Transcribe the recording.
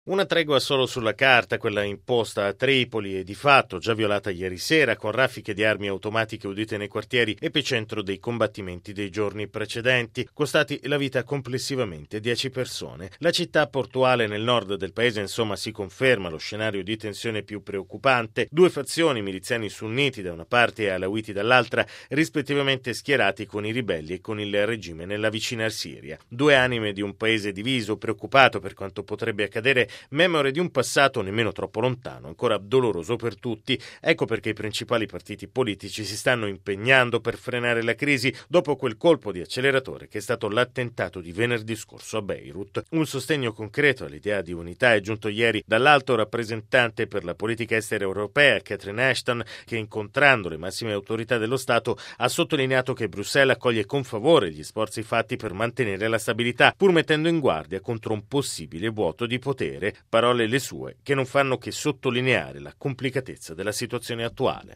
Una tregua solo sulla carta, quella imposta a Tripoli e di fatto già violata ieri sera con raffiche di armi automatiche udite nei quartieri epicentro dei combattimenti dei giorni precedenti, costati la vita complessivamente 10 persone. La città portuale nel nord del paese insomma si conferma lo scenario di tensione più preoccupante, due fazioni, miliziani sunniti da una parte e alawiti dall'altra, rispettivamente schierati con i ribelli e con il regime nella vicina Siria. Due anime di un paese diviso, preoccupato per quanto potrebbe accadere, memore di un passato nemmeno troppo lontano, ancora doloroso per tutti. Ecco perché i principali partiti politici si stanno impegnando per frenare la crisi dopo quel colpo di acceleratore che è stato l'attentato di venerdì scorso a Beirut. Un sostegno concreto all'idea di unità è giunto ieri dall'alto rappresentante per la politica estera europea, Catherine Ashton, che incontrando le massime autorità dello Stato ha sottolineato che Bruxelles accoglie con favore gli sforzi fatti per mantenere la stabilità, pur mettendo in guardia contro un possibile vuoto di potere. Parole le sue che non fanno che sottolineare la complicatezza della situazione attuale.